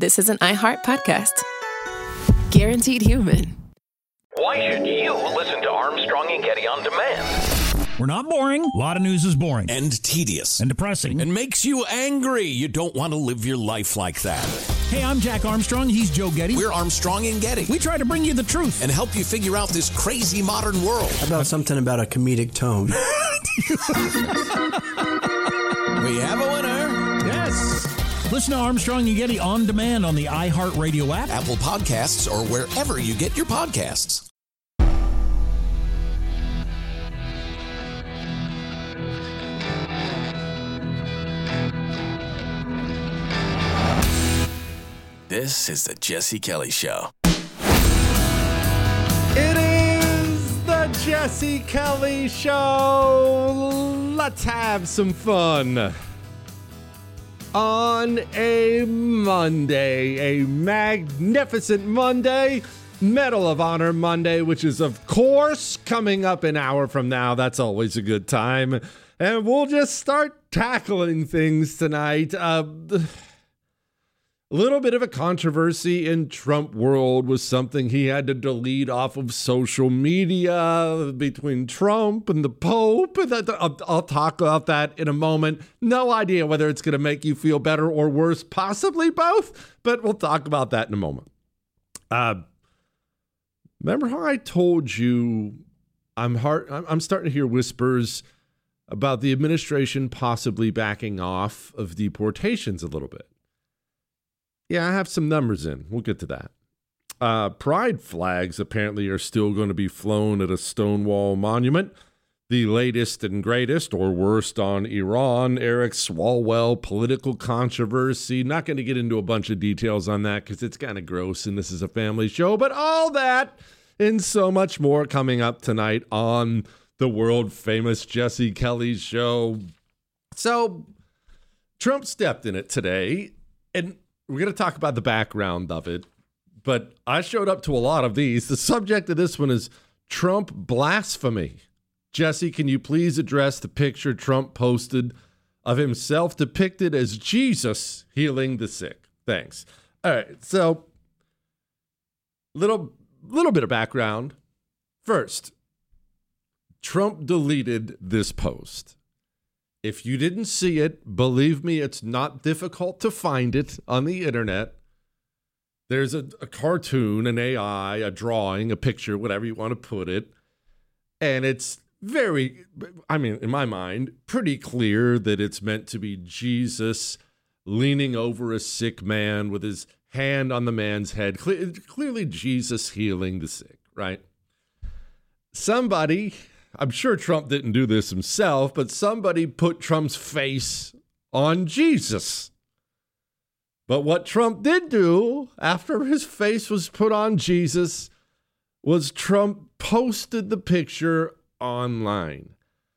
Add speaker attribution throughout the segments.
Speaker 1: this is an iHeart podcast. Guaranteed human.
Speaker 2: Why should you listen to Armstrong and Getty on demand?
Speaker 3: We're not boring. A lot of news is boring.
Speaker 4: And tedious.
Speaker 3: And depressing.
Speaker 4: And makes you angry. You don't want to live your life like that.
Speaker 3: Hey, I'm Jack Armstrong. He's Joe Getty.
Speaker 4: We're Armstrong and Getty.
Speaker 3: We try to bring you the truth.
Speaker 4: And help you figure out this crazy modern world.
Speaker 5: How about something about a comedic tone?
Speaker 4: We have a winner.
Speaker 3: Yes. Listen to Armstrong and Getty on demand on the iHeartRadio app,
Speaker 4: Apple Podcasts, or wherever you get your podcasts. This is the Jesse Kelly Show.
Speaker 6: It is the Jesse Kelly Show. Let's have some fun. On a Monday, a magnificent Monday, Medal of Honor Monday, which is, of course, coming up an hour from now. That's always a good time. And we'll just start tackling things tonight. A little bit of a controversy in Trump world was something he had to delete off of social media between Trump and the Pope. I'll talk about that in a moment. No idea whether it's going to make you feel better or worse, possibly both, but we'll talk about that in a moment. Remember how I told you I'm starting to hear whispers about the administration possibly backing off of deportations a little bit. Yeah, I have some numbers in. We'll get to that. Pride flags apparently are still going to be flown at a Stonewall monument. The latest and greatest, or worst, on Iran, Eric Swalwell, political controversy. Not going to get into a bunch of details on that because it's kind of gross and this is a family show. But all that and so much more coming up tonight on the world-famous Jesse Kelly Show. So, Trump stepped in it today, and we're going to talk about the background of it, but I showed up to a lot of these. The subject of this one is Trump blasphemy. Jesse, can you please address the picture Trump posted of himself depicted as Jesus healing the sick? Thanks. All right, so little bit of background. First, Trump deleted this post. If you didn't see it, believe me, it's not difficult to find it on the internet. There's a cartoon, an AI, a drawing, a picture, whatever you want to put it. And it's very, in my mind, pretty clear that it's meant to be Jesus leaning over a sick man with his hand on the man's head. Clearly Jesus healing the sick, right? Somebody, I'm sure Trump didn't do this himself, but somebody put Trump's face on Jesus. But what Trump did do after his face was put on Jesus was Trump posted the picture online.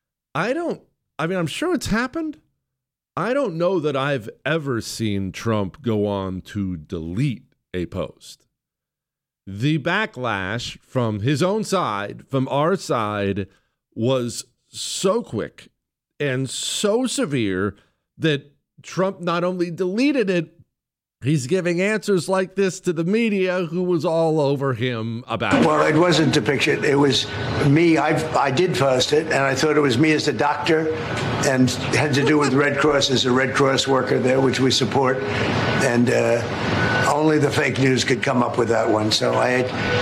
Speaker 6: I'm sure it's happened. I don't know that I've ever seen Trump go on to delete a post. The backlash from his own side, from our side, was so quick and so severe that Trump not only deleted it, he's giving answers like this to the media who was all over him about it.
Speaker 7: Well, it wasn't depicted. It was me. I did post it, and I thought it was me as a doctor, and had to do with Red Cross as a Red Cross worker there, which we support. And only the fake news could come up with that one. So I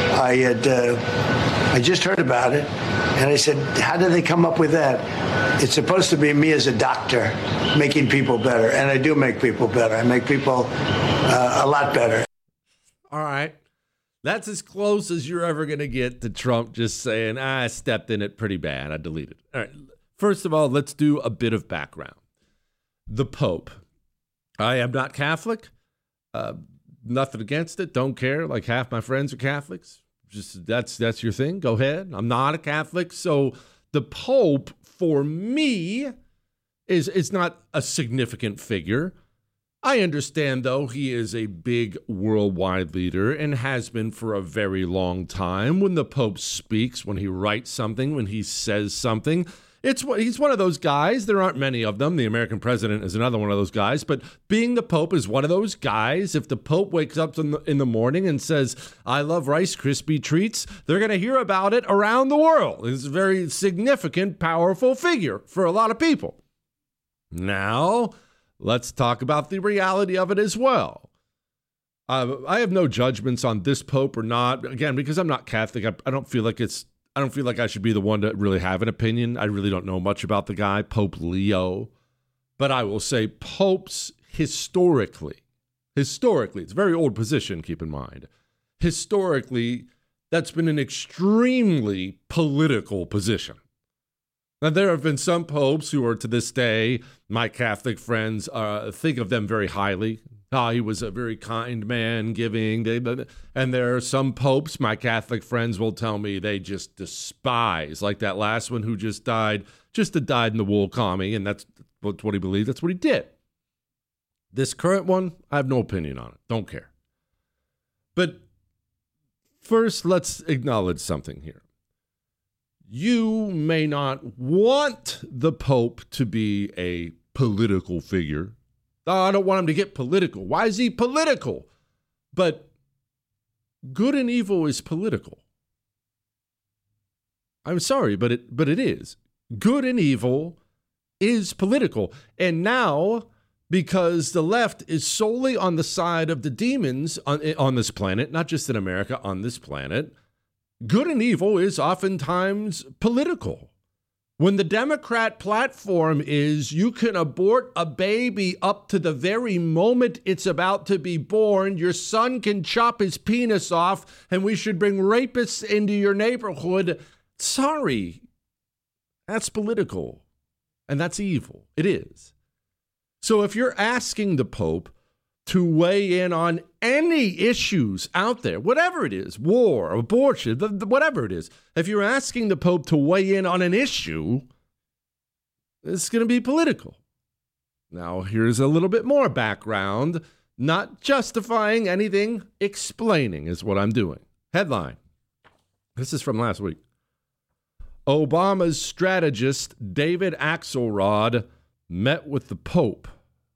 Speaker 7: just heard about it, and I said, how did they come up with that? It's supposed to be me as a doctor making people better, and I do make people better. I make people a lot better.
Speaker 6: All right. That's as close as you're ever going to get to Trump just saying, I stepped in it pretty bad. I deleted it. All right. First of all, let's do a bit of background. The Pope. I am not Catholic. Nothing against it. Don't care. Like half my friends are Catholics. Just that's your thing. Go ahead. I'm not a Catholic. So the Pope, for me, is not a significant figure. I understand, though, he is a big worldwide leader and has been for a very long time. When the Pope speaks, when he writes something, when he says something, He's one of those guys. There aren't many of them. The American president is another one of those guys. But being the Pope is one of those guys. If the Pope wakes up in the morning and says, I love Rice Krispie treats, they're going to hear about it around the world. He's a very significant, powerful figure for a lot of people. Now, let's talk about the reality of it as well. I have no judgments on this Pope or not. Again, because I'm not Catholic, I don't feel like I should be the one to really have an opinion. I really don't know much about the guy, Pope Leo. But I will say popes historically, it's a very old position, keep in mind. Historically, that's been an extremely political position. Now, there have been some popes who are to this day, my Catholic friends think of them very highly. He was a very kind man, giving. And there are some popes my Catholic friends will tell me they just despise, like that last one who just died in the wool commie, and that's what he believed. That's what he did. This current one, I have no opinion on it. Don't care. But first, let's acknowledge something here. You may not want the Pope to be a political figure. I don't want him to get political. Why is he political? But good and evil is political. I'm sorry, but it is. Good and evil is political. And now, because the left is solely on the side of the demons on this planet, not just in America, on this planet, good and evil is oftentimes political. When the Democrat platform is you can abort a baby up to the very moment it's about to be born, your son can chop his penis off, and we should bring rapists into your neighborhood. Sorry, that's political, and that's evil. It is. So if you're asking the Pope to weigh in on any issues out there, whatever it is, war, abortion, whatever it is, if you're asking the Pope to weigh in on an issue, it's going to be political. Now, here's a little bit more background, not justifying anything, explaining is what I'm doing. Headline. This is from last week. Obama's strategist, David Axelrod, met with the Pope.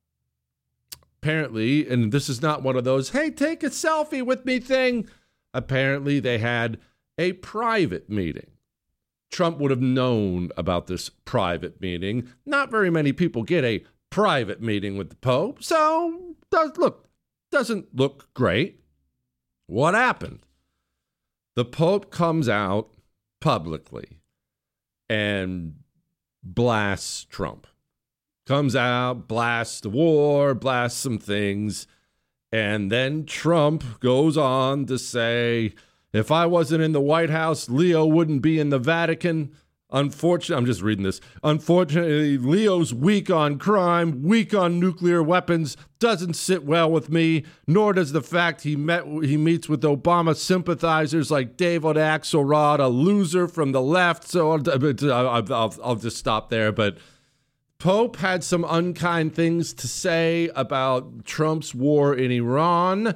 Speaker 6: Apparently, and this is not one of those, hey, take a selfie with me thing. Apparently, they had a private meeting. Trump would have known about this private meeting. Not very many people get a private meeting with the Pope, so doesn't look great. What happened? The Pope comes out publicly and blasts Trump. Comes out, blasts the war, blasts some things, and then Trump goes on to say, if I wasn't in the White House, Leo wouldn't be in the Vatican. Unfortunately, I'm just reading this. Unfortunately, Leo's weak on crime, weak on nuclear weapons, doesn't sit well with me, nor does the fact he meets with Obama sympathizers like David Axelrod, a loser from the left. So I'll just stop there, but Pope had some unkind things to say about Trump's war in Iran.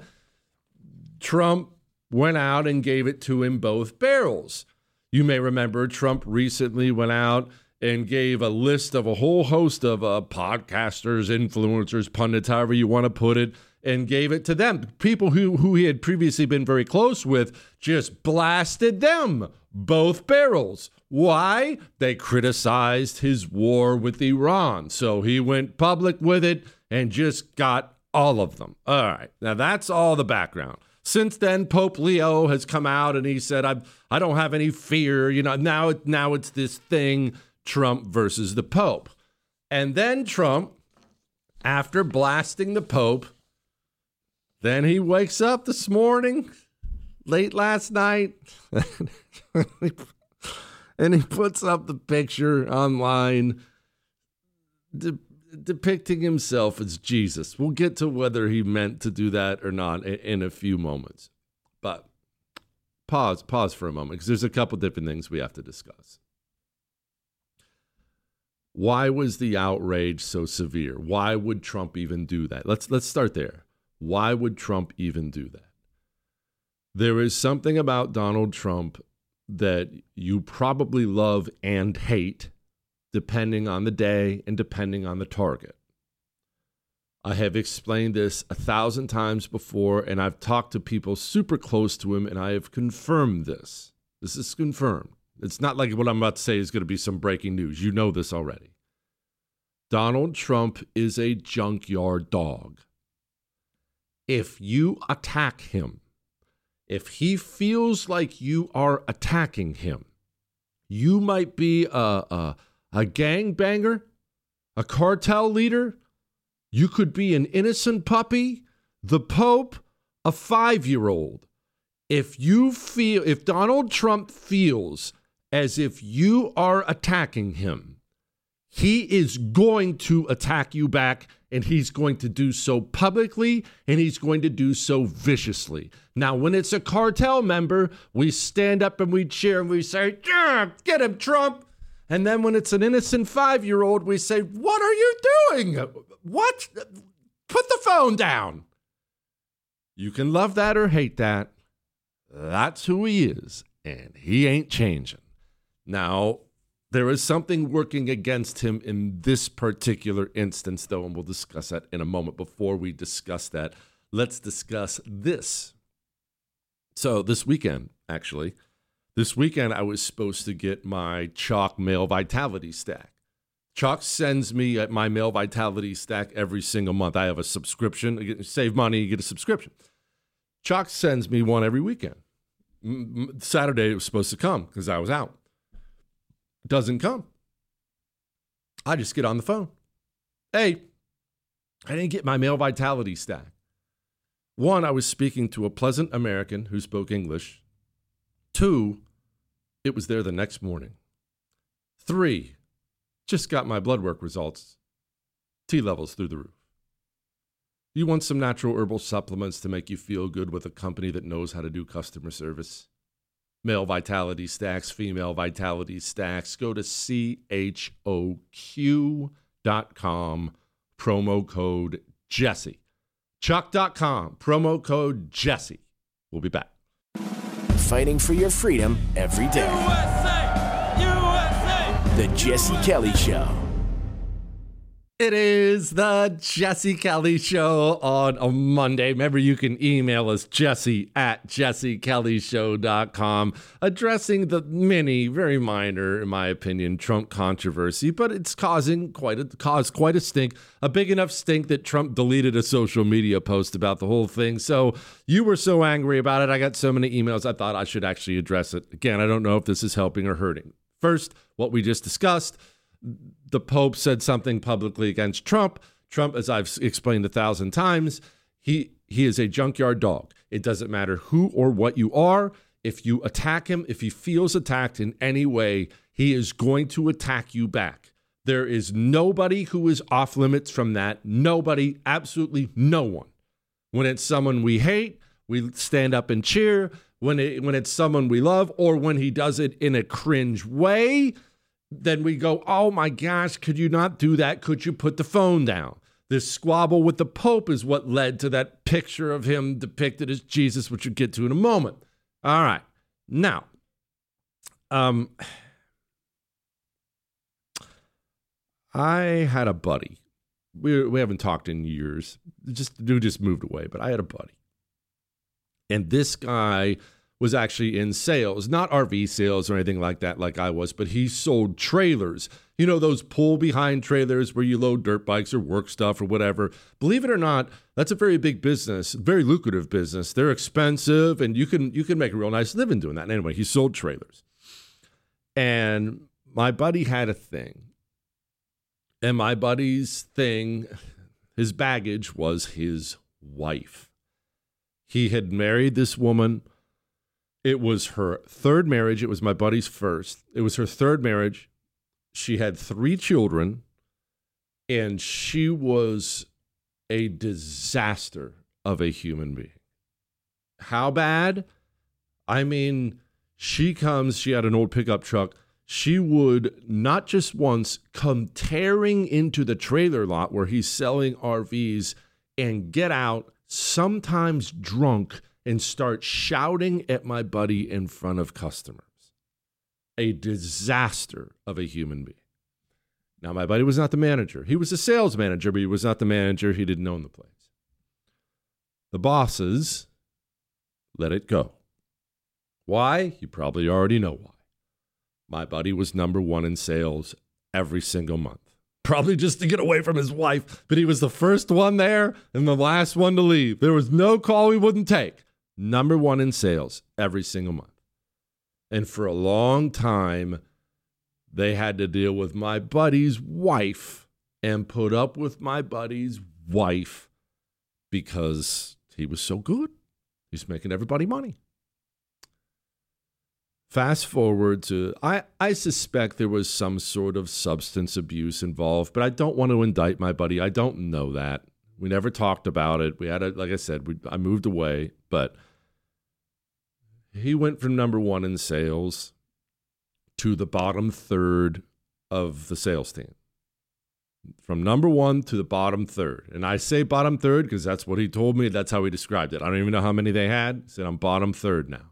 Speaker 6: Trump went out and gave it to him both barrels. You may remember Trump recently went out and gave a list of a whole host of podcasters, influencers, pundits, however you want to put it, and gave it to them. People who he had previously been very close with, just blasted them, both barrels. Why? They criticized his war with Iran. So he went public with it and just got all of them. All right. Now that's all the background. Since then, Pope Leo has come out and he said, I don't have any fear. You know, now it's this thing, Trump versus the Pope. And then Trump, after blasting the Pope, then he wakes up this morning, late last night, and he puts up the picture online depicting himself as Jesus. We'll get to whether he meant to do that or not in a few moments. But pause for a moment, because there's a couple different things we have to discuss. Why was the outrage so severe? Why would Trump even do that? Let's start there. Why would Trump even do that? There is something about Donald Trump that you probably love and hate, depending on the day and depending on the target. I have explained this 1,000 times before, and I've talked to people super close to him, and I have confirmed this. This is confirmed. It's not like what I'm about to say is going to be some breaking news. You know this already. Donald Trump is a junkyard dog. If you attack him, if he feels like you are attacking him, you might be a gangbanger, a cartel leader. You could be an innocent puppy, the Pope, a 5-year-old. If Donald Trump feels as if you are attacking him, he is going to attack you back, and he's going to do so publicly, and he's going to do so viciously. Now, when it's a cartel member, we stand up and we cheer and we say, yeah, get him, Trump. And then when it's an innocent 5-year-old, we say, what are you doing? What? Put the phone down. You can love that or hate that. That's who he is, and he ain't changing. Now, there is something working against him in this particular instance, though, and we'll discuss that in a moment. Before we discuss that, let's discuss this. So this weekend, I was supposed to get my Chalk Male Vitality Stack. Chalk sends me my Male Vitality Stack every single month. I have a subscription. Save money, you get a subscription. Chalk sends me one every weekend. Saturday it was supposed to come because I was out. Doesn't come. I just get on the phone. Hey, I didn't get my Male Vitality Stack. One, I was speaking to a pleasant American who spoke English. 2, it was there the next morning. 3, just got my blood work results. T levels through the roof. You want some natural herbal supplements to make you feel good with a company that knows how to do customer service? Male Vitality Stacks, Female Vitality Stacks. Go to CHOQ.com, promo code Jesse. Chuck.com, promo code Jesse. We'll be back.
Speaker 8: Fighting for your freedom every day. USA! USA! The Jesse Kelly Show.
Speaker 6: It is the Jesse Kelly Show on a Monday. Remember, you can email us, jesse@jessekellyshow.com, addressing the mini, very minor, in my opinion, Trump controversy, but it's caused quite a stink, a big enough stink that Trump deleted a social media post about the whole thing. So you were so angry about it. I got so many emails, I thought I should actually address it. Again, I don't know if this is helping or hurting. First, what we just discussed. The Pope said something publicly against Trump. Trump, as I've explained 1,000 times, he is a junkyard dog. It doesn't matter who or what you are. If you attack him, if he feels attacked in any way, he is going to attack you back. There is nobody who is off limits from that. Nobody, absolutely no one. When it's someone we hate, we stand up and cheer. When it's someone we love, or when he does it in a cringe way, then we go, oh my gosh, could you not do that? Could you put the phone down? This squabble with the Pope is what led to that picture of him depicted as Jesus, which we'll get to in a moment. All right. Now, I had a buddy. We haven't talked in years. Just moved away, but I had a buddy. And this guy was actually in sales, not RV sales or anything like that like I was, but he sold trailers. You know, those pull-behind trailers where you load dirt bikes or work stuff or whatever. Believe it or not, that's a very big business, very lucrative business. They're expensive, and you can make a real nice living doing that. And anyway, he sold trailers. And my buddy had a thing. And my buddy's thing, his baggage was his wife. He had married this woman. It was her third marriage. It was my buddy's first. It was her third marriage. She had 3 children, and she was a disaster of a human being. How bad? I mean, she had an old pickup truck. She would not just once come tearing into the trailer lot where he's selling RVs and get out, sometimes drunk, and start shouting at my buddy in front of customers. A disaster of a human being. Now, my buddy was not the manager. He was a sales manager, but he was not the manager. He didn't own the place. The bosses let it go. Why? You probably already know why. My buddy was number one in sales every single month. Probably just to get away from his wife, but he was the first one there and the last one to leave. There was no call he wouldn't take. Number one in sales every single month. And for a long time, they had to deal with my buddy's wife and put up with my buddy's wife because he was so good. He's making everybody money. Fast forward to, I suspect there was some sort of substance abuse involved, but I don't want to indict my buddy. I don't know that. We never talked about it. We had, like I said, I moved away, but he went from number one in sales to the bottom third of the sales team. From number one to the bottom third. And I say bottom third because that's what he told me. That's how he described it. I don't even know how many they had. He said, I'm bottom third now.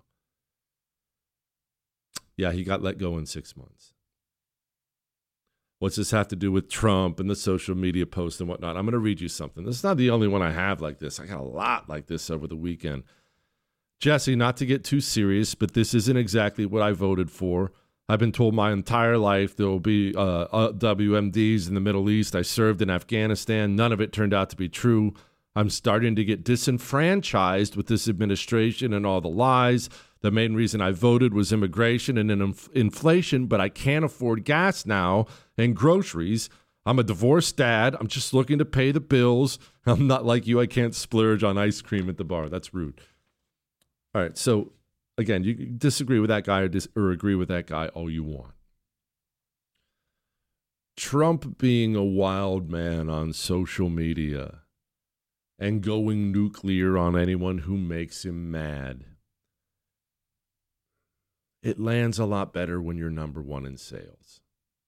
Speaker 6: Yeah, he got let go in 6 months. What's this have to do with Trump and the social media posts and whatnot? I'm going to read you something. This is not the only one I have like this. I got a lot like this over the weekend. Jesse, not to get too serious, but this isn't exactly what I voted for. I've been told my entire life there will be WMDs in the Middle East. I served in Afghanistan. None of it turned out to be true. I'm starting to get disenfranchised with this administration and all the lies. The main reason I voted was immigration and inflation, but I can't afford gas now and groceries. I'm a divorced dad. I'm just looking to pay the bills. I'm not like you. I can't splurge on ice cream at the bar. That's rude. All right, so again, you can disagree with that guy or agree with that guy all you want. Trump being a wild man on social media and going nuclear on anyone who makes him mad. It lands a lot better when you're number one in sales.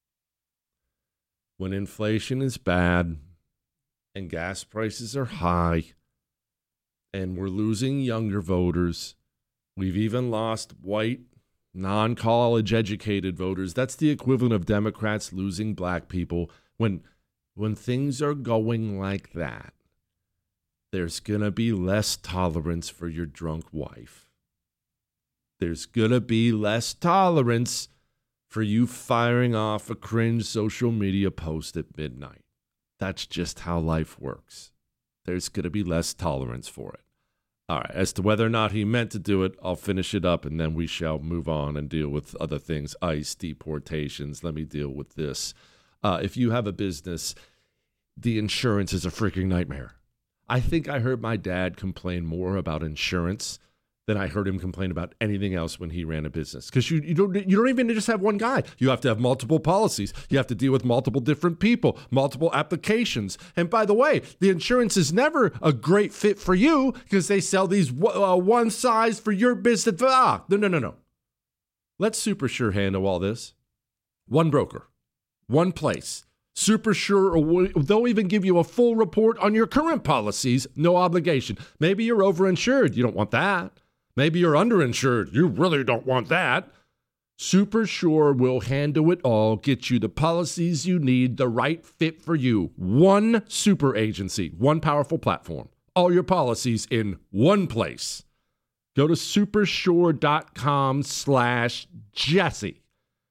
Speaker 6: When inflation is bad and gas prices are high and we're losing younger voters, we've even lost white, non-college educated voters. That's the equivalent of Democrats losing black people. When things are going like that, there's going to be less tolerance for your drunk wife. There's going to be less tolerance for you firing off a cringe social media post at midnight. That's just how life works. There's going to be less tolerance for it. All right, as to whether or not he meant to do it, I'll finish it up and then we shall move on and deal with other things. ICE, deportations, let me deal with this. If you have a business, the insurance is a freaking nightmare. I think I heard my dad complain more about insurance than I heard him complain about anything else when he ran a business. Because you don't even just have one guy. You have to have multiple policies. You have to deal with multiple different people, multiple applications. And by the way, the insurance is never a great fit for you because they sell these one size for your business. No. Let SuperSure handle all this. One broker, one place. SuperSure, they'll even give you a full report on your current policies, no obligation. Maybe you're overinsured. You don't want that. Maybe you're underinsured. You really don't want that. SuperSure will handle it all, get you the policies you need, the right fit for you. One super agency, one powerful platform. All your policies in one place. Go to supersure.com/Jesse.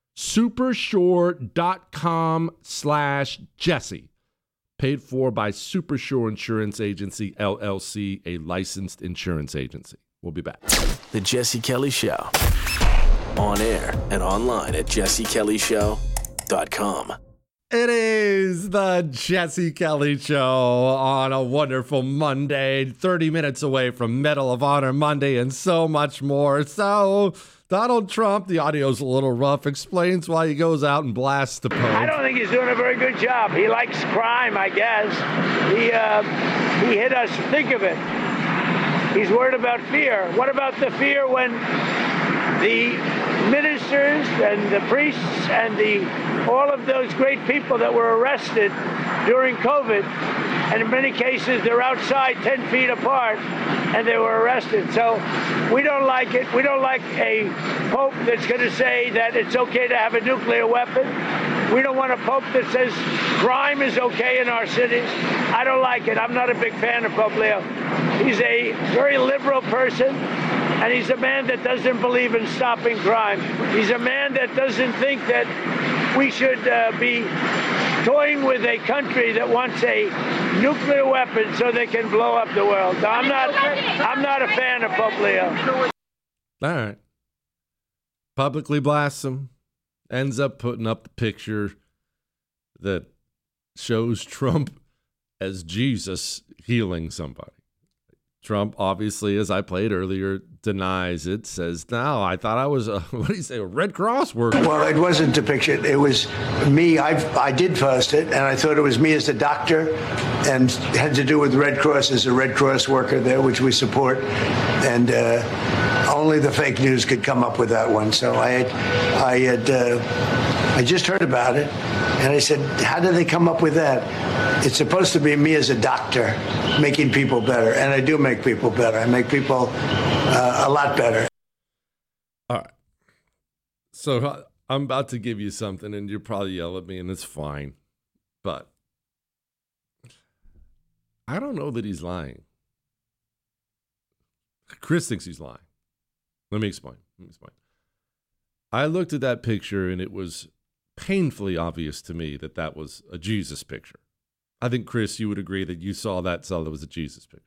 Speaker 6: supersure.com/Jesse. Paid for by SuperSure Insurance Agency, LLC, a licensed insurance agency. We'll be back.
Speaker 8: The Jesse Kelly Show. On air and online at jessekellyshow.com.
Speaker 6: It is the Jesse Kelly Show on a wonderful Monday, 30 minutes away from Medal of Honor Monday and so much more. So, Donald Trump, the audio's a little rough, explains why he goes out and blasts the Pope.
Speaker 9: I don't think he's doing a very good job. He likes crime, I guess. He hit us. Think of it. He's worried about fear. What about the fear when the ministers and the priests and all of those great people that were arrested during COVID, and in many cases they're outside 10 feet apart and they were arrested. So we don't like it. We don't like a pope that's going to say that it's okay to have a nuclear weapon. We don't want a pope that says crime is okay in our cities. I don't like it. I'm not a big fan of Pope Leo. He's a very liberal person, and he's a man that doesn't believe in stopping crime. He's a man that doesn't think that we should be toying with a country that wants a nuclear weapon so they can blow up the world. No, I'm not a fan of Pope Leo.
Speaker 6: All right. Publicly blasts him. Ends up putting up the picture that shows Trump as Jesus healing somebody. Trump, obviously, as I played earlier, denies it, says, no, I thought I was a Red Cross worker.
Speaker 7: Well, it wasn't a picture. It was me. I did post it, and I thought it was me as a doctor, and had to do with Red Cross as a Red Cross worker there, which we support. And only the fake news could come up with that one. So I just heard about it, and I said, how did they come up with that? It's supposed to be me as a doctor making people better, and I do make people better. I make people a lot better.
Speaker 6: All right. So I'm about to give you something, and you'll probably yell at me, and it's fine. But I don't know that he's lying. Chris thinks he's lying. Let me explain. I looked at that picture, and it was painfully obvious to me that that was a Jesus picture. I think, Chris, you would agree that you saw that it was a Jesus picture.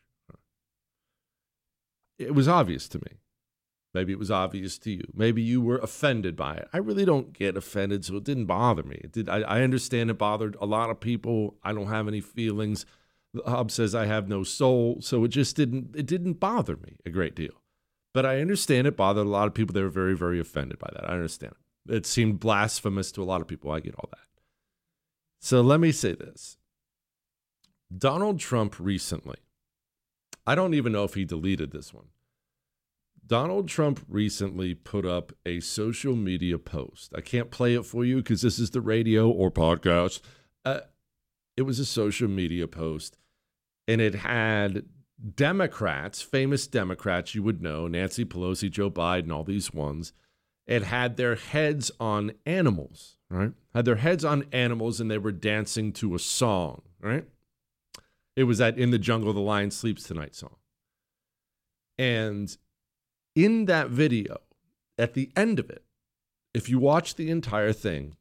Speaker 6: It was obvious to me. Maybe it was obvious to you. Maybe you were offended by it. I really don't get offended, so it didn't bother me. I understand it bothered a lot of people. I don't have any feelings. Hub says I have no soul, so it didn't bother me a great deal. But I understand it bothered a lot of people. They were very, very offended by that. I understand. It seemed blasphemous to a lot of people. I get all that. So let me say this. Donald Trump recently, I don't even know if he deleted this one. Donald Trump recently put up a social media post. I can't play it for you because this is the radio or podcast. It was a social media post, and it had Democrats, famous Democrats you would know, Nancy Pelosi, Joe Biden, all these ones. It had their heads on animals, right? Had their heads on animals, and they were dancing to a song, right? It was that In the Jungle, the Lion Sleeps Tonight song. And in that video, at the end of it, if you watch the entire thing,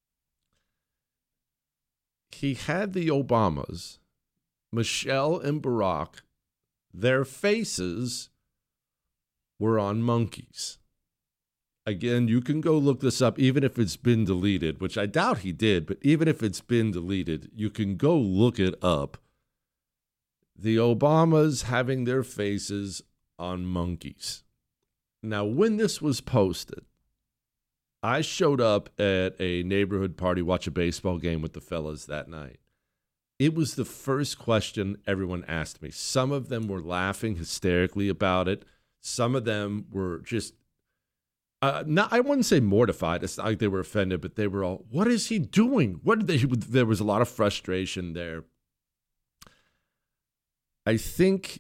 Speaker 6: he had the Obamas, Michelle and Barack, their faces were on monkeys. Again, you can go look this up, even if it's been deleted, which I doubt he did, but even if it's been deleted, you can go look it up. The Obamas having their faces on monkeys. Now, when this was posted, I showed up at a neighborhood party, watch a baseball game with the fellas that night. It was the first question everyone asked me. Some of them were laughing hysterically about it. Some of them were just, I wouldn't say mortified. It's not like they were offended, but they were all, what is he doing? There was a lot of frustration there. I think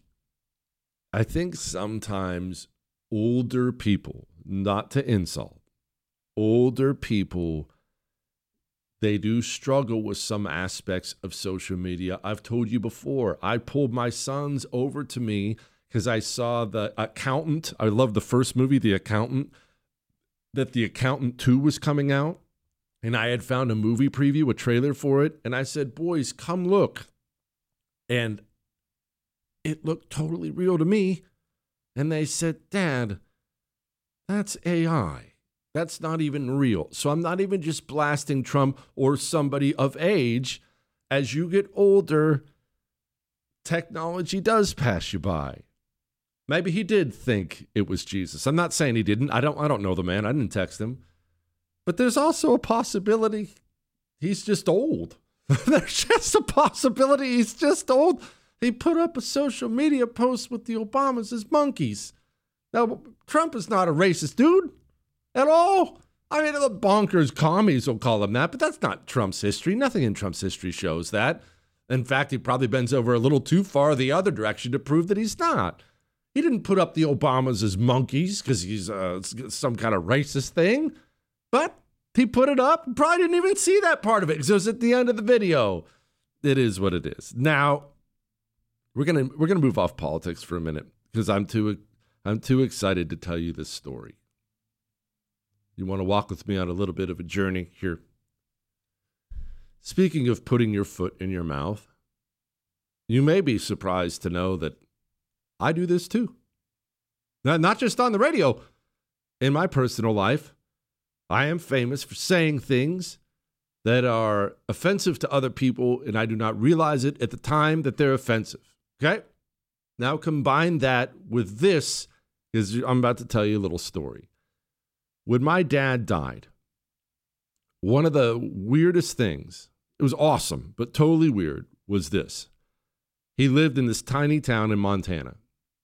Speaker 6: sometimes older people, not to insult, older people, they do struggle with some aspects of social media. I've told you before, I pulled my sons over to me because I saw The Accountant. I love the first movie, The Accountant, that The Accountant 2 was coming out. And I had found a movie preview, a trailer for it. And I said, boys, come look. And it looked totally real to me. And they said, Dad, that's AI. That's not even real. So I'm not even just blasting Trump or somebody of age. As you get older, technology does pass you by. Maybe he did think it was Jesus. I'm not saying he didn't. I don't know the man. I didn't text him. But there's also a possibility he's just old. There's just a possibility he's just old. He put up a social media post with the Obamas as monkeys. Now, Trump is not a racist dude at all. I mean, the bonkers commies will call him that, but that's not Trump's history. Nothing in Trump's history shows that. In fact, he probably bends over a little too far the other direction to prove that he's not. He didn't put up the Obamas as monkeys because he's some kind of racist thing. But He put it up. Probably didn't even see that part of it because it was at the end of the video. It is what it is. Now, we're gonna move off politics for a minute because I'm too excited to tell you this story. You want to walk with me on a little bit of a journey here? Speaking of putting your foot in your mouth, you may be surprised to know that I do this too. Not just on the radio. In my personal life, I am famous for saying things that are offensive to other people, and I do not realize it at the time that they're offensive. Okay? Now combine that with this, because I'm about to tell you a little story. When my dad died, one of the weirdest things, it was awesome, but totally weird, was this. He lived in this tiny town in Montana.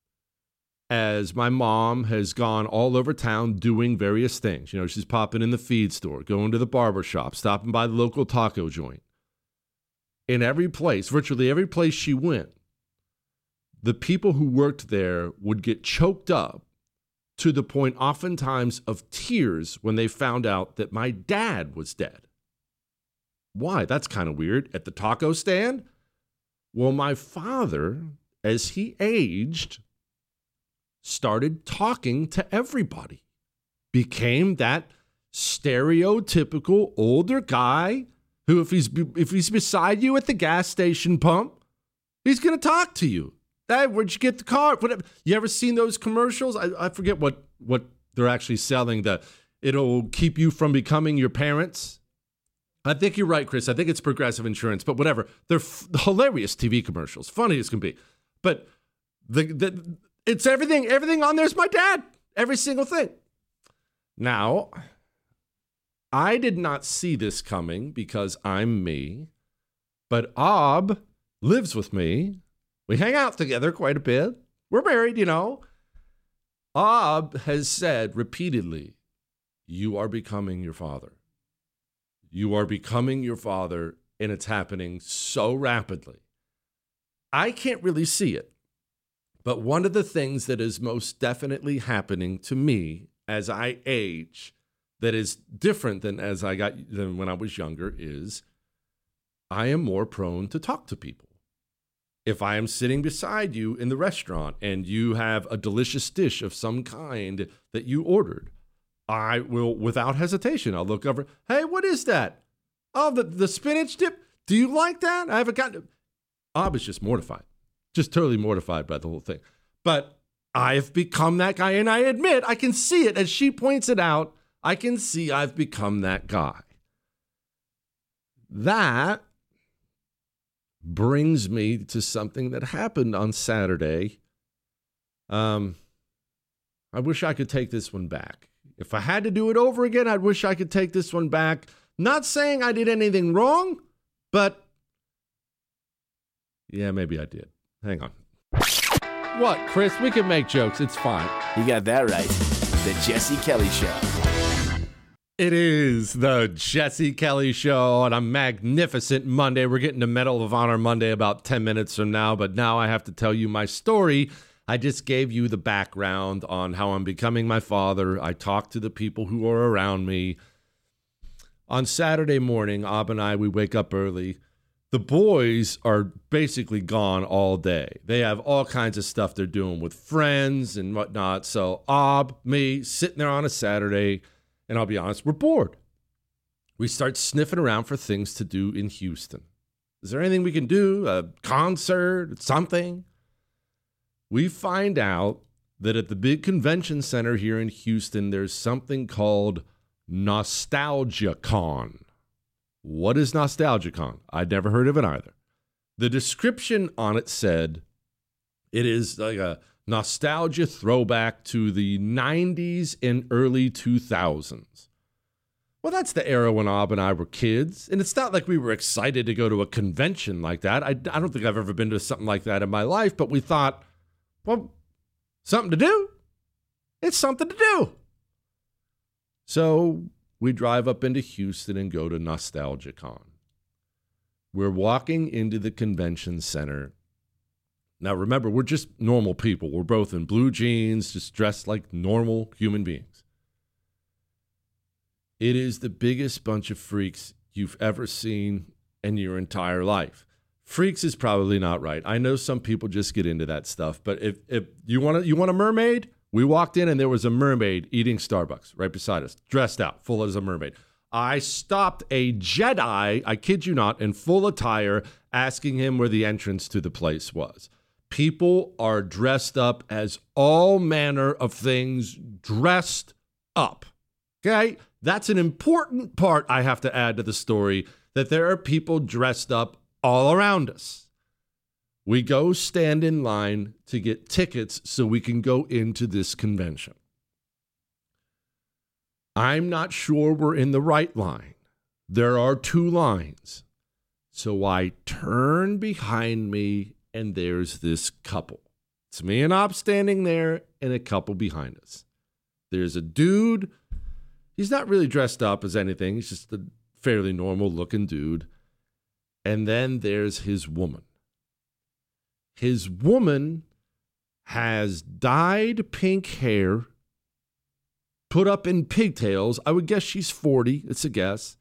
Speaker 6: As my mom has gone all over town doing various things. You know, she's popping in the feed store, going to the barber shop, stopping by the local taco joint. In every place, virtually every place she went, the people who worked there would get choked up to the point oftentimes of tears when they found out that my dad was dead. Why? That's kind of weird. At the taco stand? Well, my father, as he aged, started talking to everybody. Became that stereotypical older guy who, if he's beside you at the gas station pump, he's going to talk to you. Hey, where'd you get the car? Whatever. You ever seen those commercials? I forget what they're actually selling. It'll keep you from becoming your parents. I think you're right, Chris. I think it's Progressive Insurance, but whatever. They're hilarious TV commercials, funny as can be. But it's everything. Everything on there's my dad. Every single thing. Now, I did not see this coming because I'm me, but Ob lives with me. We hang out together quite a bit. We're married, you know. Ob has said repeatedly, you are becoming your father. You are becoming your father, and it's happening so rapidly. I can't really see it. But one of the things that is most definitely happening to me as I age that is different than when I was younger is I am more prone to talk to people. If I am sitting beside you in the restaurant and you have a delicious dish of some kind that you ordered, I will, without hesitation, I'll look over. Hey, what is that? Oh, the spinach dip? Do you like that? I haven't gotten it. I was just mortified. Just totally mortified by the whole thing. But I've become that guy, and I admit, I can see it. As she points it out, I can see I've become that guy. That brings me to something that happened on Saturday. I wish I could take this one back. If I had to do it over again, I wish I could take this one back. Not saying I did anything wrong, but yeah, maybe I did. Hang on. What, Chris? We can make jokes. It's fine.
Speaker 8: You got that right. The Jesse Kelly Show.
Speaker 6: It is the Jesse Kelly Show on a magnificent Monday. We're getting to Medal of Honor Monday about 10 minutes from now, but now I have to tell you my story. I just gave you the background on how I'm becoming my father. I talked to the people who are around me. On Saturday morning, Ob and I, we wake up early. The boys are basically gone all day. They have all kinds of stuff they're doing with friends and whatnot. So Ob, me, sitting there on a Saturday, and I'll be honest, we're bored. We start sniffing around for things to do in Houston. Is there anything we can do? A concert? Something? We find out that at the big convention center here in Houston, there's something called NostalgiaCon. What is NostalgiaCon? I'd never heard of it either. The description on it said it is like a nostalgia throwback to the 90s and early 2000s. Well, that's the era when Ob and I were kids, and it's not like we were excited to go to a convention like that. I don't think I've ever been to something like that in my life, but we thought, well, something to do. It's something to do. So we drive up into Houston and go to NostalgiaCon. We're walking into the convention center. Now, remember, we're just normal people. We're both in blue jeans, just dressed like normal human beings. It is the biggest bunch of freaks you've ever seen in your entire life. Freaks is probably not right. I know some people just get into that stuff, but if you want a mermaid, we walked in and there was a mermaid eating Starbucks right beside us, dressed out, full as a mermaid. I stopped a Jedi, I kid you not, in full attire, asking him where the entrance to the place was. People are dressed up as all manner of things, dressed up. Okay? That's an important part I have to add to the story, that there are people dressed up all around us. We go stand in line to get tickets so we can go into this convention. I'm not sure we're in the right line. There are 2 lines. So I turn behind me and there's this couple. It's me and Ob standing there and a couple behind us. There's a dude. He's not really dressed up as anything. He's just a fairly normal looking dude. And then there's his woman. His woman has dyed pink hair, put up in pigtails. I would guess she's 40. It's a guess.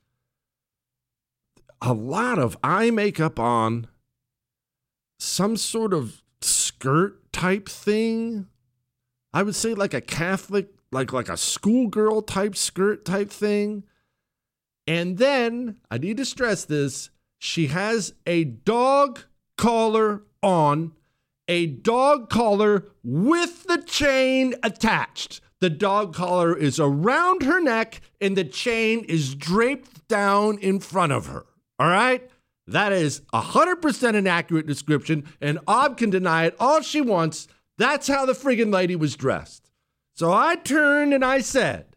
Speaker 6: A lot of eye makeup on, some sort of skirt type thing. I would say like a Catholic, like a schoolgirl type skirt type thing. And then, I need to stress this, she has a dog collar on, a dog collar with the chain attached. The dog collar is around her neck and the chain is draped down in front of her. All right? That is 100% an accurate description, and Ob can deny it all she wants. That's how the friggin' lady was dressed. So I turned and I said,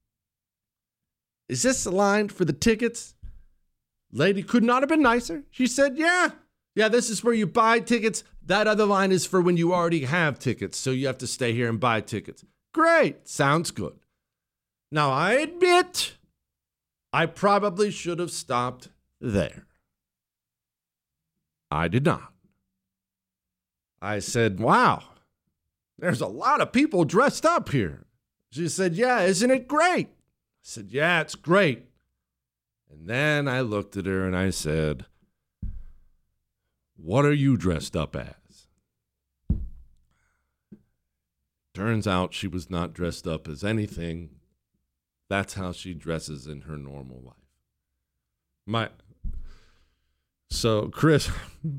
Speaker 6: "Is this the line for the tickets?" Lady could not have been nicer. She said, yeah, this is where you buy tickets. That other line is for when you already have tickets, so you have to stay here and buy tickets. Great. Sounds good. Now, I admit I probably should have stopped there. I did not. I said, wow, there's a lot of people dressed up here. She said, yeah, isn't it great? I said, yeah, it's great. And then I looked at her and I said, what are you dressed up as? Turns out she was not dressed up as anything. That's how she dresses in her normal life. So Chris,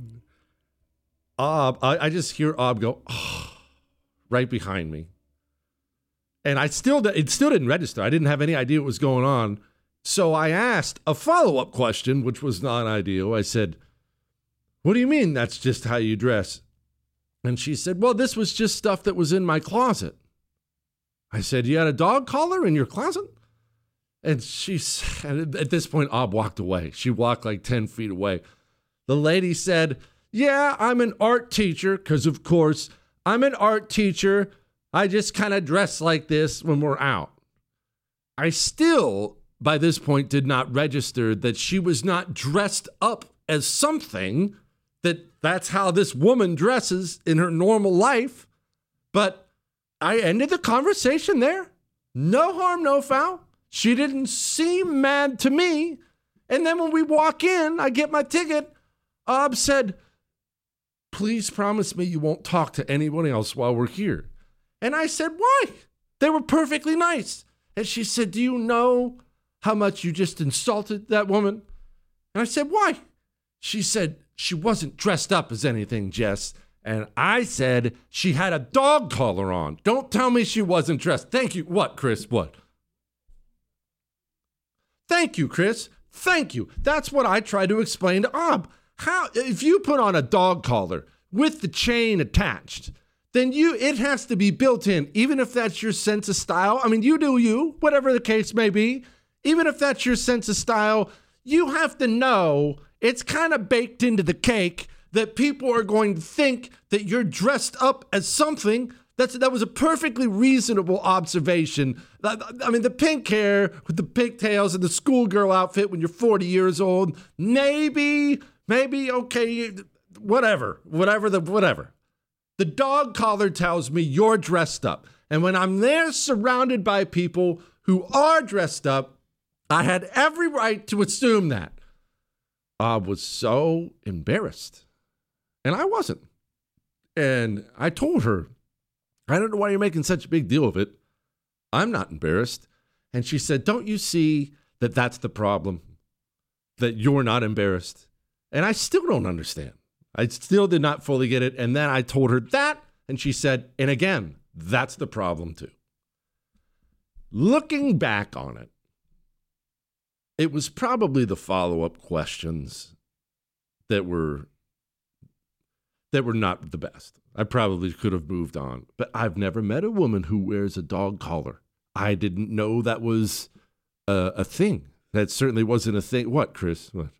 Speaker 6: I just hear Ob go, oh, right behind me. And it still didn't register. I didn't have any idea what was going on. So I asked a follow-up question, which was not ideal. I said, what do you mean that's just how you dress? And she said, well, this was just stuff that was in my closet. I said, you had a dog collar in your closet? And she said, at this point, Ob walked away. She walked like 10 feet away. The lady said, yeah, I'm an art teacher, because of course, I'm an art teacher. I just kind of dress like this when we're out. I still, by this point, did not register that she was not dressed up as something, that's how this woman dresses in her normal life. But I ended the conversation there. No harm, no foul. She didn't seem mad to me. And then when we walk in, I get my ticket. Ob said, please promise me you won't talk to anyone else while we're here. And I said, why? They were perfectly nice. And she said, do you know how much you just insulted that woman? And I said, why? She said, she wasn't dressed up as anything, Jess. And I said, she had a dog collar on. Don't tell me she wasn't dressed. Thank you. What, Chris? What? Thank you, Chris. Thank you. That's what I tried to explain to Ob. How, if you put on a dog collar with the chain attached, then it has to be built in, even if that's your sense of style. I mean, you do you, whatever the case may be. Even if that's your sense of style, you have to know it's kind of baked into the cake that people are going to think that you're dressed up as something. That was a perfectly reasonable observation. I mean, the pink hair with the pigtails and the schoolgirl outfit when you're 40 years old, maybe, okay, whatever. The dog collar tells me you're dressed up. And when I'm there surrounded by people who are dressed up, I had every right to assume that. I was so embarrassed. And I wasn't. And I told her, I don't know why you're making such a big deal of it. I'm not embarrassed. And she said, don't you see that that's the problem? That you're not embarrassed? And I still don't understand. I still did not fully get it. And then I told her that, and she said, and again, that's the problem too. Looking back on it, it was probably the follow-up questions that were not the best. I probably could have moved on, but I've never met a woman who wears a dog collar. I didn't know that was a thing. That certainly wasn't a thing. What, Chris? What?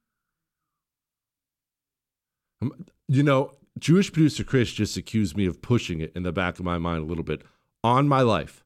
Speaker 6: You know, Jewish producer Chris just accused me of pushing it in the back of my mind a little bit. On my life,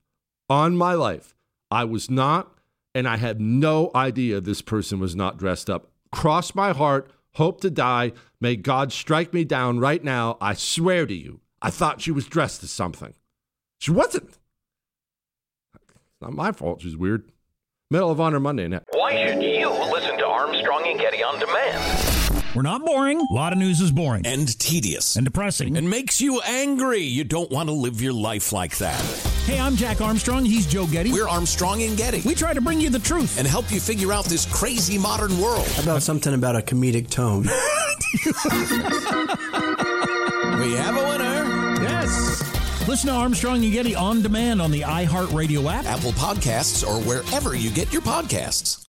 Speaker 6: I was not, and I had no idea this person was not dressed up. Cross my heart, hope to die. May God strike me down right now. I swear to you, I thought she was dressed as something. She wasn't. It's not my fault. She's weird. Medal of Honor Monday now.
Speaker 2: Why should you listen to Armstrong and Getty on demand?
Speaker 3: We're not boring. A lot of news is boring.
Speaker 4: And tedious.
Speaker 3: And depressing.
Speaker 4: And makes you angry. You don't want to live your life like that.
Speaker 3: Hey, I'm Jack Armstrong. He's Joe Getty.
Speaker 4: We're Armstrong and Getty.
Speaker 3: We try to bring you the truth.
Speaker 4: And help you figure out this crazy modern world.
Speaker 5: How about something about a comedic tone?
Speaker 4: We have a winner.
Speaker 3: Yes. Listen to Armstrong and Getty on demand on the iHeartRadio app,
Speaker 4: Apple Podcasts, or wherever you get your podcasts.